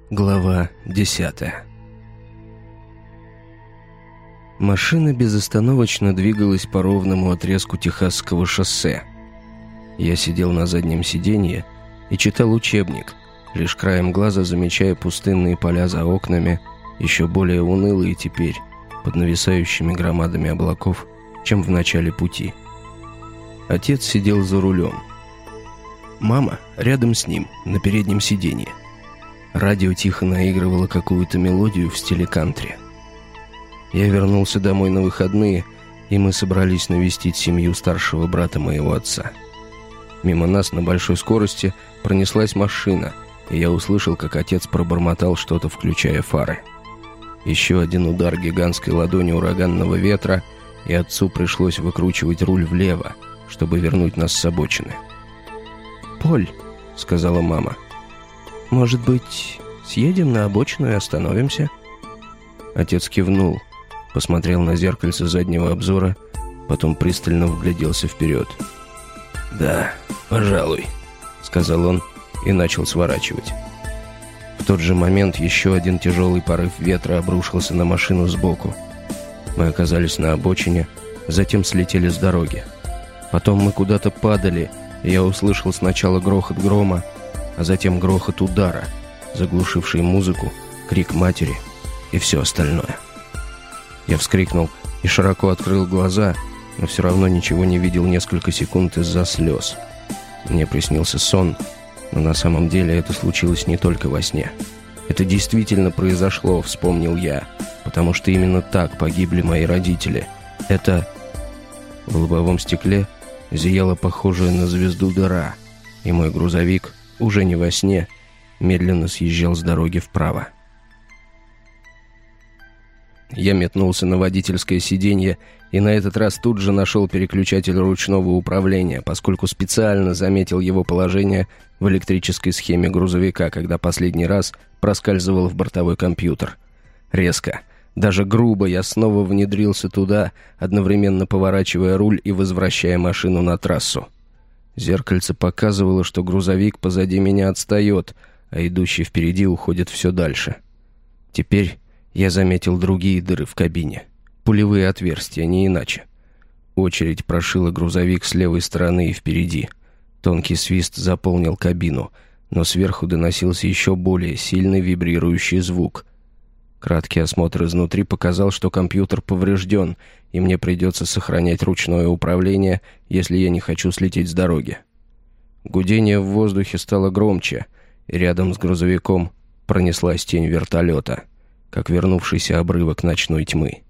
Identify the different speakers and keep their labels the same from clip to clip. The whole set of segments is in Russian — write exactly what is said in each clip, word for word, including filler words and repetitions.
Speaker 1: Глава десятая. Машина безостановочно двигалась по ровному отрезку Техасского шоссе. Я сидел на заднем сиденье и читал учебник, лишь краем глаза замечая пустынные поля за окнами, еще более унылые теперь, под нависающими громадами облаков, чем в начале пути. Отец сидел за рулем. Мама рядом с ним, на переднем сиденье. Радио тихо наигрывало какую-то мелодию в стиле кантри. Я вернулся домой на выходные, и мы собрались навестить семью старшего брата моего отца. Мимо нас на большой скорости пронеслась машина, и я услышал, как отец пробормотал что-то, включая фары. Еще один удар гигантской ладони ураганного ветра, и отцу пришлось выкручивать руль влево, чтобы вернуть нас с обочины. «Поль», — сказала мама, — «может быть, съедем на обочину и остановимся?» Отец кивнул, посмотрел на зеркальце заднего обзора, потом пристально вгляделся вперед. «Да, пожалуй», — сказал он и начал сворачивать. В тот же момент еще один тяжелый порыв ветра обрушился на машину сбоку. Мы оказались на обочине, затем слетели с дороги. Потом мы куда-то падали, и я услышал сначала грохот грома, а затем грохот удара, заглушивший музыку, крик матери и все остальное. Я вскрикнул и широко открыл глаза, но все равно ничего не видел несколько секунд из-за слез. Мне приснился сон, но на самом деле это случилось не только во сне. Это действительно произошло, вспомнил я, потому что именно так погибли мои родители. Это... В лобовом стекле зияла похожая на звезду дыра, и мой грузовик, уже не во сне, медленно съезжал с дороги вправо. Я метнулся на водительское сиденье и на этот раз тут же нашел переключатель ручного управления, поскольку специально заметил его положение в электрической схеме грузовика, когда последний раз проскальзывал в бортовой компьютер. Резко, даже грубо я снова внедрился туда, одновременно поворачивая руль и возвращая машину на трассу. Зеркальце показывало, что грузовик позади меня отстает, а идущий впереди уходит все дальше. Теперь я заметил другие дыры в кабине. Пулевые отверстия, не иначе. Очередь прошила грузовик с левой стороны и впереди. Тонкий свист заполнил кабину, но сверху доносился еще более сильный вибрирующий звук. Краткий осмотр изнутри показал, что компьютер поврежден, и мне придется сохранять ручное управление, если я не хочу слететь с дороги. Гудение в воздухе стало громче, и рядом с грузовиком пронеслась тень вертолета, как вернувшийся обрывок ночной тьмы.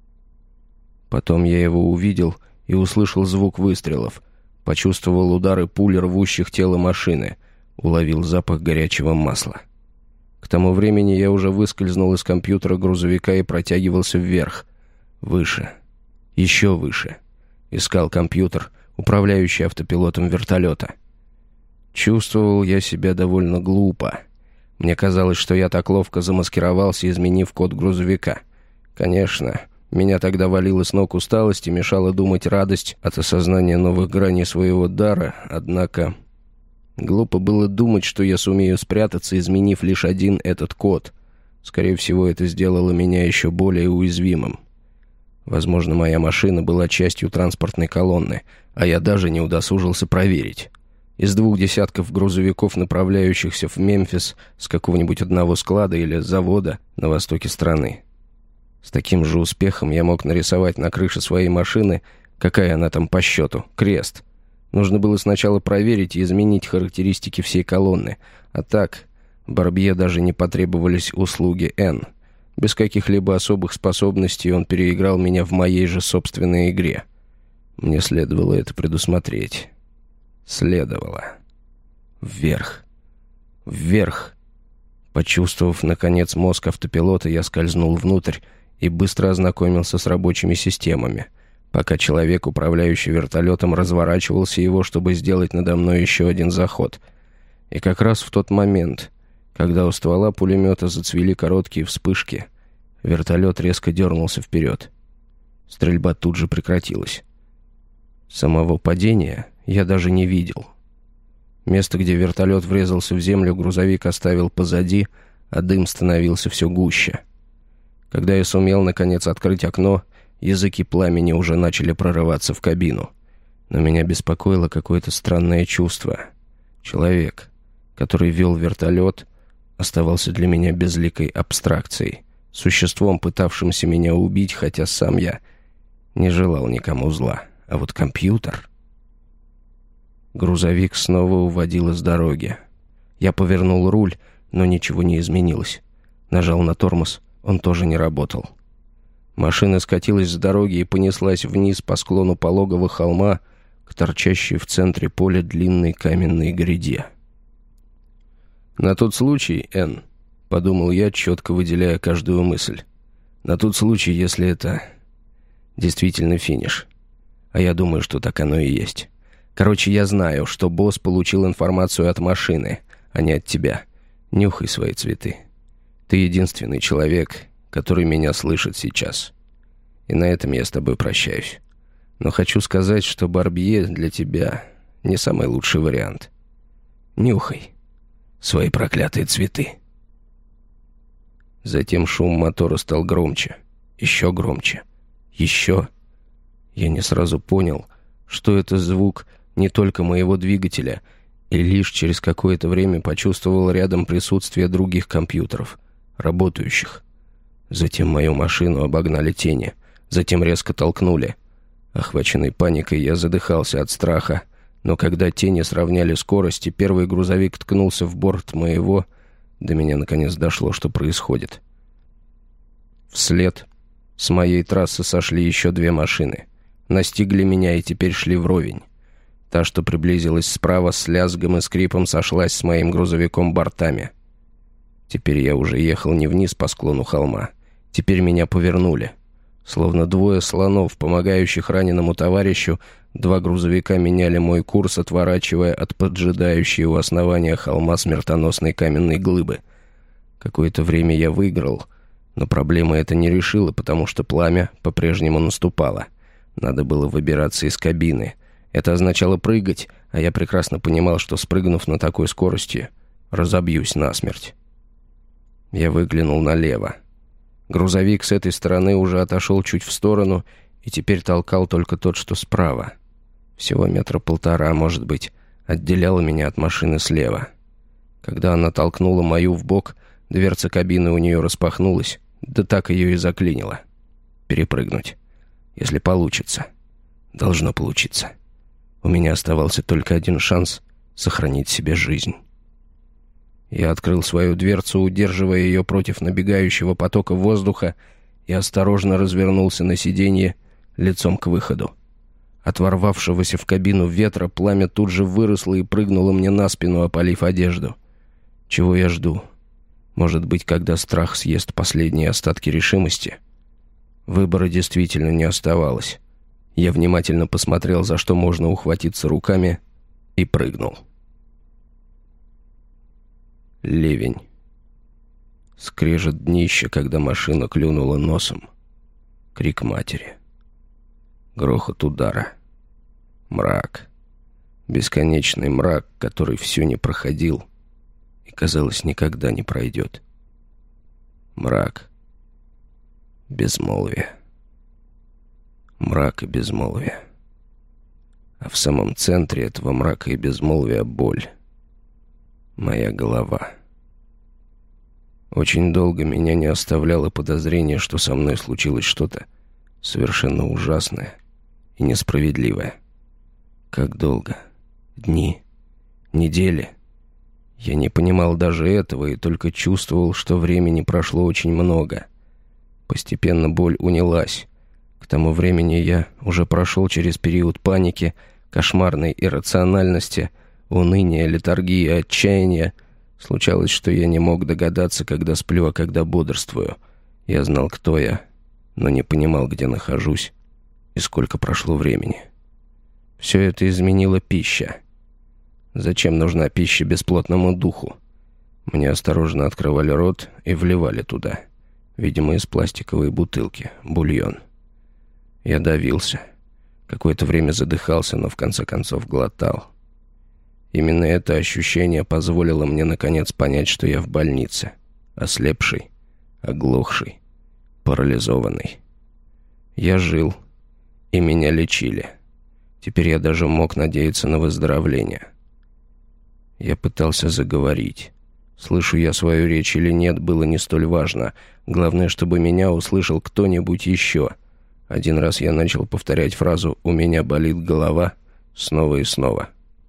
Speaker 1: Потом я его увидел и услышал звук выстрелов, почувствовал удары пуль, рвущих тело машины, уловил запах горячего масла. К тому времени я уже выскользнул из компьютера грузовика и протягивался вверх, выше, еще выше. Искал компьютер, управляющий автопилотом вертолета. Чувствовал я себя довольно глупо. Мне казалось, что я так ловко замаскировался, изменив код грузовика. Конечно, меня тогда валило с ног усталость и мешала думать радость от осознания новых граней своего дара, однако... Глупо было думать, что я сумею спрятаться, изменив лишь один этот код. Скорее всего, это сделало меня еще более уязвимым. Возможно, моя машина была частью транспортной колонны, а я даже не удосужился проверить. Из двух десятков грузовиков, направляющихся в Мемфис с какого-нибудь одного склада или завода на востоке страны. С таким же успехом я мог нарисовать на крыше своей машины, какая она там по счету, крест. Нужно было сначала проверить и изменить характеристики всей колонны, а так Барбье даже не потребовались услуги Н. Без каких-либо особых способностей он переиграл меня в моей же собственной игре. Мне следовало это предусмотреть. Следовало. Вверх. Вверх. Почувствовав, наконец, мозг автопилота, я скользнул внутрь и быстро ознакомился с рабочими системами, пока человек, управляющий вертолетом, разворачивался его, чтобы сделать надо мной еще один заход. И как раз в тот момент, когда у ствола пулемета зацвели короткие вспышки, вертолет резко дернулся вперед. Стрельба тут же прекратилась. Самого падения я даже не видел. Место, где вертолет врезался в землю, грузовик оставил позади, а дым становился все гуще. Когда я сумел, наконец, открыть окно, языки пламени уже начали прорываться в кабину. Но меня беспокоило какое-то странное чувство. Человек, который вел вертолет, оставался для меня безликой абстракцией, существом, пытавшимся меня убить, хотя сам я не желал никому зла. А вот компьютер... Грузовик снова уводил с дороги. Я повернул руль, но ничего не изменилось. Нажал на тормоз, он тоже не работал. Машина скатилась с дороги и понеслась вниз по склону пологого холма к торчащей в центре поля длинной каменной гряде. «На тот случай, Энн», — подумал я, четко выделяя каждую мысль, «на тот случай, если это действительно финиш. А я думаю, что так оно и есть. Короче, я знаю, что босс получил информацию от машины, а не от тебя. Нюхай свои цветы. Ты единственный человек, который меня слышит сейчас. И на этом я с тобой прощаюсь. Но хочу сказать, что Барбье для тебя не самый лучший вариант. Нюхай свои проклятые цветы». Затем шум мотора стал громче, еще громче, еще. Я не сразу понял, что это звук не только моего двигателя, и лишь через какое-то время почувствовал рядом присутствие других компьютеров, работающих. Затем мою машину обогнали тени, затем резко толкнули. Охваченный паникой, я задыхался от страха, но когда тени сравняли скорость и первый грузовик ткнулся в борт моего, до меня наконец дошло, что происходит. Вслед с моей трассы сошли еще две машины. Настигли меня и теперь шли вровень. Та, что приблизилась справа, с лязгом и скрипом сошлась с моим грузовиком бортами. Теперь я уже ехал не вниз по склону холма. Теперь меня повернули. Словно двое слонов, помогающих раненому товарищу, два грузовика меняли мой курс, отворачивая от поджидающей у основания холма смертоносной каменной глыбы. Какое-то время я выиграл, но проблема это не решила, потому что пламя по-прежнему наступало. Надо было выбираться из кабины. Это означало прыгать, а я прекрасно понимал, что, спрыгнув на такой скорости, разобьюсь насмерть. Я выглянул налево. Грузовик с этой стороны уже отошел чуть в сторону и теперь толкал только тот, что справа. Всего метра полтора, может быть, отделяло меня от машины слева. Когда она толкнула мою в бок, дверца кабины у нее распахнулась, да так ее и заклинило. Перепрыгнуть. Если получится. Должно получиться. У меня оставался только один шанс сохранить себе жизнь. Я открыл свою дверцу, удерживая ее против набегающего потока воздуха, и осторожно развернулся на сиденье лицом к выходу. От ворвавшегося в кабину ветра пламя тут же выросло и прыгнуло мне на спину, опалив одежду. Чего я жду? Может быть, когда страх съест последние остатки решимости? Выбора действительно не оставалось. Я внимательно посмотрел, за что можно ухватиться руками, и прыгнул. Ливень. Скрежет днища, когда машина клюнула носом. Крик матери. Грохот удара. Мрак. Бесконечный мрак, который все не проходил и, казалось, никогда не пройдет. Мрак. Безмолвие. Мрак и безмолвие. А в самом центре этого мрака и безмолвия боль. Моя голова. Очень долго меня не оставляло подозрение, что со мной случилось что-то совершенно ужасное и несправедливое. Как долго? Дни? Недели? Я не понимал даже этого и только чувствовал, что времени прошло очень много. Постепенно боль унялась. К тому времени я уже прошел через период паники, кошмарной иррациональности, уныния, летаргии, отчаяния. Случалось, что я не мог догадаться, когда сплю, а когда бодрствую. Я знал, кто я, но не понимал, где нахожусь и сколько прошло времени. Все это изменила пища. Зачем нужна пища бесплотному духу? Мне осторожно открывали рот и вливали туда, видимо, из пластиковой бутылки, бульон. Я давился. Какое-то время задыхался, но в конце концов глотал. Именно это ощущение позволило мне наконец понять, что я в больнице. Ослепший, оглохший, парализованный. Я жил, и меня лечили. Теперь я даже мог надеяться на выздоровление. Я пытался заговорить. Слышу я свою речь или нет, было не столь важно. Главное, чтобы меня услышал кто-нибудь еще. Один раз я начал повторять фразу «У меня болит голова» снова и снова.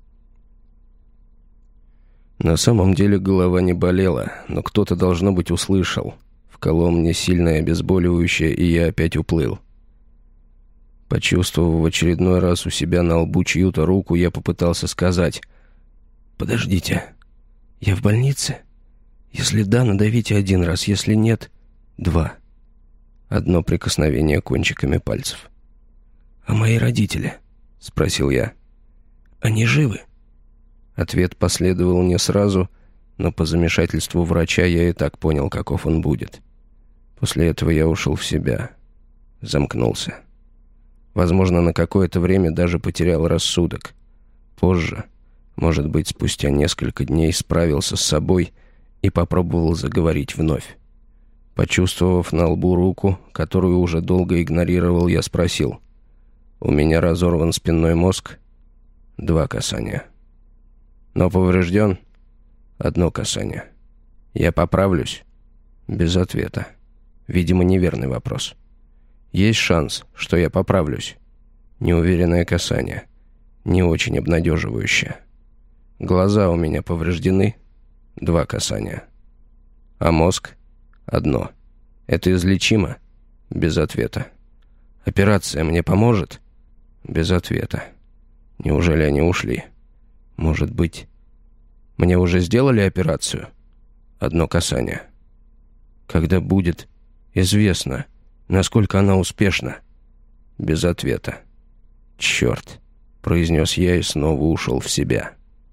Speaker 1: На самом деле голова не болела, но кто-то, должно быть, услышал. Вколол мне сильное обезболивающее, и я опять уплыл. Почувствовав в очередной раз у себя на лбу чью-то руку, я попытался сказать: «Подождите, я в больнице? Если да, надавите один раз, если нет — два». Одно прикосновение кончиками пальцев. «А мои родители?» — спросил я. «Они живы?» Ответ последовал не сразу, но по замешательству врача я и так понял, каков он будет. После этого я ушел в себя, замкнулся. Возможно, на какое-то время даже потерял рассудок. Позже, может быть, спустя несколько дней, справился с собой и попробовал заговорить вновь. Почувствовав на лбу руку, которую уже долго игнорировал, я спросил: «У меня разорван спинной мозг?» Два касания. «Но поврежден?» Одно касание. «Я поправлюсь?» Без ответа. Видимо, неверный вопрос. «Есть шанс, что я поправлюсь?» Неуверенное касание. Не очень обнадеживающее. «Глаза у меня повреждены?» Два касания. «А мозг?» Одно. «Это излечимо?» Без ответа. «Операция мне поможет?» Без ответа. Неужели они ушли? Может быть, мне уже сделали операцию? Одно касание. Когда будет известно, насколько она успешна? Без ответа. «Черт», — произнес я и снова ушел в себя.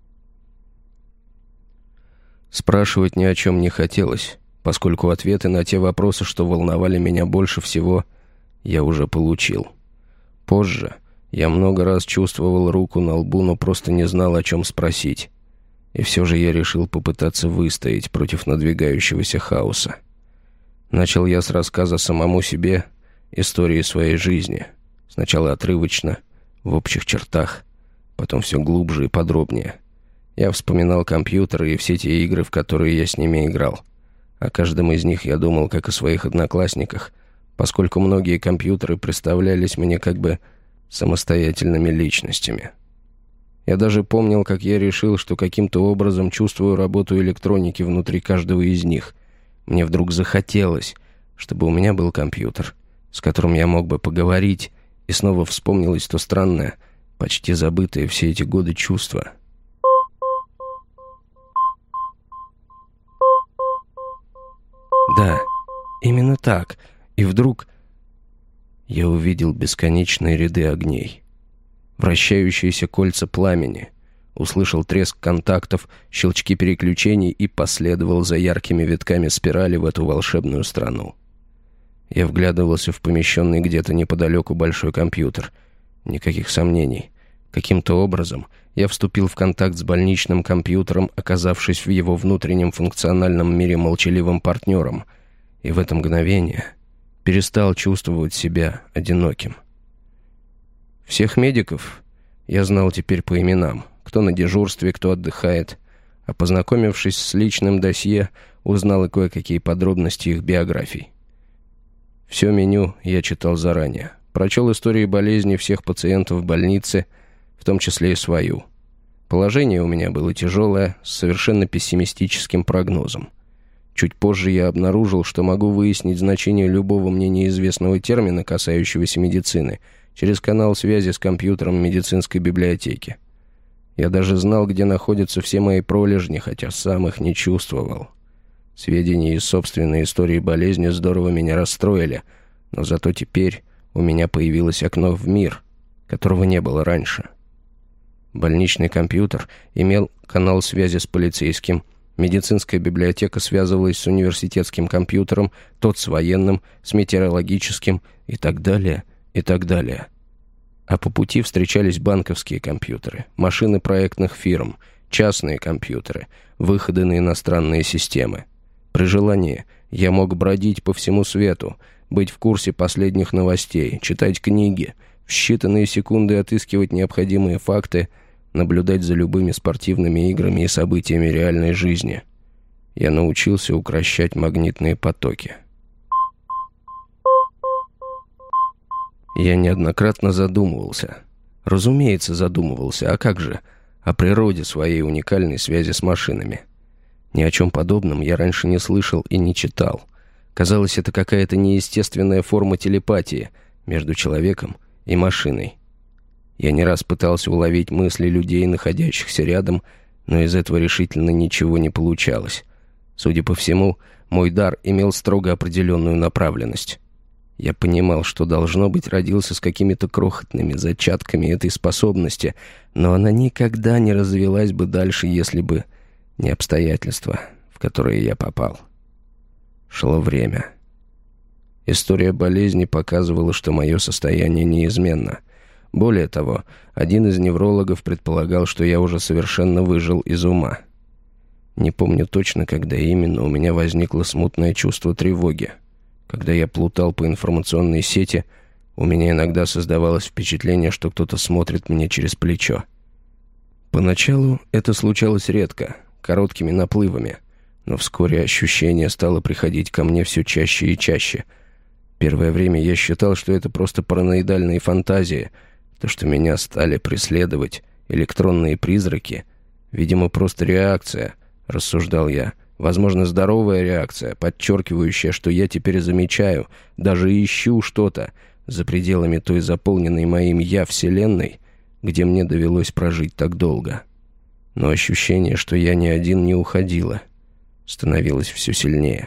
Speaker 1: Спрашивать ни о чем не хотелось, поскольку ответы на те вопросы, что волновали меня больше всего, я уже получил. Позже я много раз чувствовал руку на лбу, но просто не знал, о чем спросить. И все же я решил попытаться выстоять против надвигающегося хаоса. Начал я с рассказа самому себе истории своей жизни. Сначала отрывочно, в общих чертах, потом все глубже и подробнее. Я вспоминал компьютеры и все те игры, в которые я с ними играл. О каждом из них я думал, как о своих одноклассниках, поскольку многие компьютеры представлялись мне как бы самостоятельными личностями. Я даже помнил, как я решил, что каким-то образом чувствую работу электроники внутри каждого из них. Мне вдруг захотелось, чтобы у меня был компьютер, с которым я мог бы поговорить, и снова вспомнилось то странное, почти забытое все эти годы чувство. Да, именно так. И вдруг я увидел бесконечные ряды огней, вращающиеся кольца пламени, услышал треск контактов, щелчки переключений и последовал за яркими витками спирали в эту волшебную страну. Я вглядывался в помещенный где-то неподалеку большой компьютер. Никаких сомнений. Каким-то образом я вступил в контакт с больничным компьютером, оказавшись в его внутреннем функциональном мире молчаливым партнером, и в это мгновение перестал чувствовать себя одиноким. Всех медиков я знал теперь по именам, кто на дежурстве, кто отдыхает, а познакомившись с личным досье, узнал и кое-какие подробности их биографий. Все меню я читал заранее, прочел истории болезни всех пациентов в больнице, в том числе и свою. Положение у меня было тяжелое, с совершенно пессимистическим прогнозом. Чуть позже я обнаружил, что могу выяснить значение любого мне неизвестного термина, касающегося медицины, через канал связи с компьютером медицинской библиотеки. Я даже знал, где находятся все мои пролежни, хотя сам их не чувствовал. Сведения из собственной истории болезни здорово меня расстроили, но зато теперь у меня появилось окно в мир, которого не было раньше. Больничный компьютер имел канал связи с полицейским, медицинская библиотека связывалась с университетским компьютером, тот с военным, с метеорологическим и так далее, и так далее. А по пути встречались банковские компьютеры, машины проектных фирм, частные компьютеры, выходы на иностранные системы. При желании я мог бродить по всему свету, быть в курсе последних новостей, читать книги, в считанные секунды отыскивать необходимые факты, наблюдать за любыми спортивными играми и событиями реальной жизни. Я научился укрощать магнитные потоки. Я неоднократно задумывался. Разумеется, задумывался. А как же? О природе своей уникальной связи с машинами. Ни о чем подобном я раньше не слышал и не читал. Казалось, это какая-то неестественная форма телепатии между человеком и машиной. Я не раз пытался уловить мысли людей, находящихся рядом, но из этого решительно ничего не получалось. Судя по всему, мой дар имел строго определенную направленность. Я понимал, что, должно быть, родился с какими-то крохотными зачатками этой способности, но она никогда не развилась бы дальше, если бы не обстоятельства, в которые я попал. Шло время. История болезни показывала, что мое состояние неизменно. Более того, один из неврологов предполагал, что я уже совершенно выжил из ума. Не помню точно, когда именно у меня возникло смутное чувство тревоги. Когда я плутал по информационной сети, у меня иногда создавалось впечатление, что кто-то смотрит мне через плечо. Поначалу это случалось редко, короткими наплывами, но вскоре ощущение стало приходить ко мне все чаще и чаще. Первое время я считал, что это просто параноидальные фантазии, то, что меня стали преследовать электронные призраки, видимо, просто реакция, рассуждал я. Возможно, здоровая реакция, подчеркивающая, что я теперь замечаю, даже ищу что-то за пределами той заполненной моим «я» вселенной, где мне довелось прожить так долго. Но ощущение, что я не один, не уходило, становилось все сильнее.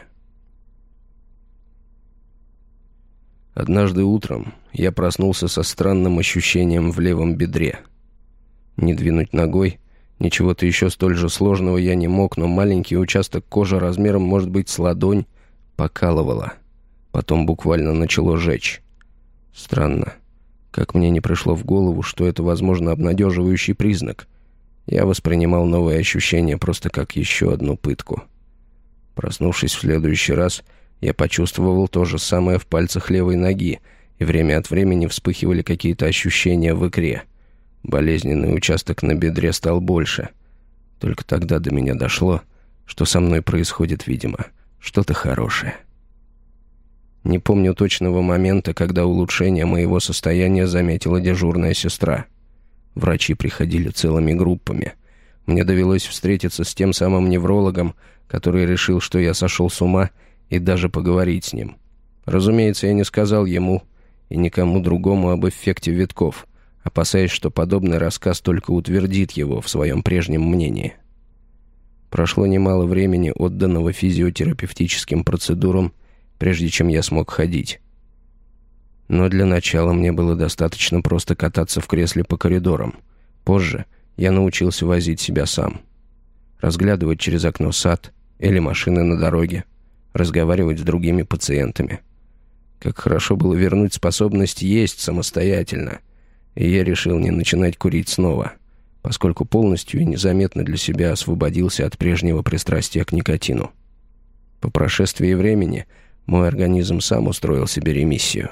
Speaker 1: Однажды утром я проснулся со странным ощущением в левом бедре. Не двинуть ногой, ничего-то еще столь же сложного я не мог, но маленький участок кожи размером, может быть, с ладонь, покалывало. Потом буквально начало жечь. Странно, как мне не пришло в голову, что это, возможно, обнадеживающий признак. Я воспринимал новое ощущение просто как еще одну пытку. Проснувшись в следующий раз, я почувствовал то же самое в пальцах левой ноги, и время от времени вспыхивали какие-то ощущения в икре. Болезненный участок на бедре стал больше. Только тогда до меня дошло, что со мной происходит, видимо, что-то хорошее. Не помню точного момента, когда улучшение моего состояния заметила дежурная сестра. Врачи приходили целыми группами. Мне довелось встретиться с тем самым неврологом, который решил, что я сошел с ума, и даже поговорить с ним. Разумеется, я не сказал ему и никому другому об эффекте витков, опасаясь, что подобный рассказ только утвердит его в своем прежнем мнении. Прошло немало времени, отданного физиотерапевтическим процедурам, прежде чем я смог ходить. Но для начала мне было достаточно просто кататься в кресле по коридорам. Позже я научился возить себя сам. Разглядывать через окно сад или машины на дороге, разговаривать с другими пациентами. Как хорошо было вернуть способность есть самостоятельно, и я решил не начинать курить снова, поскольку полностью и незаметно для себя освободился от прежнего пристрастия к никотину. По прошествии времени мой организм сам устроил себе ремиссию.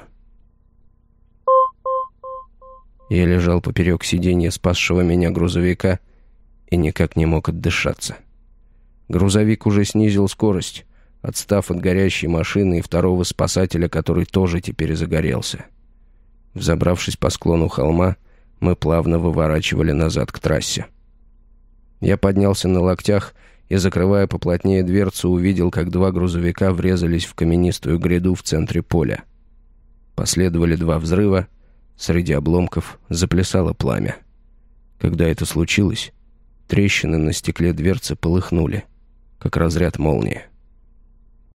Speaker 1: Я лежал поперек сиденья спасшего меня грузовика и никак не мог отдышаться. Грузовик уже снизил скорость, отстав от горящей машины и второго спасателя, который тоже теперь загорелся. Взобравшись по склону холма, мы плавно выворачивали назад к трассе. Я поднялся на локтях и, закрывая поплотнее дверцу, увидел, как два грузовика врезались в каменистую гряду в центре поля. Последовали два взрыва, среди обломков заплясало пламя. Когда это случилось, трещины на стекле дверцы полыхнули, как разряд молнии.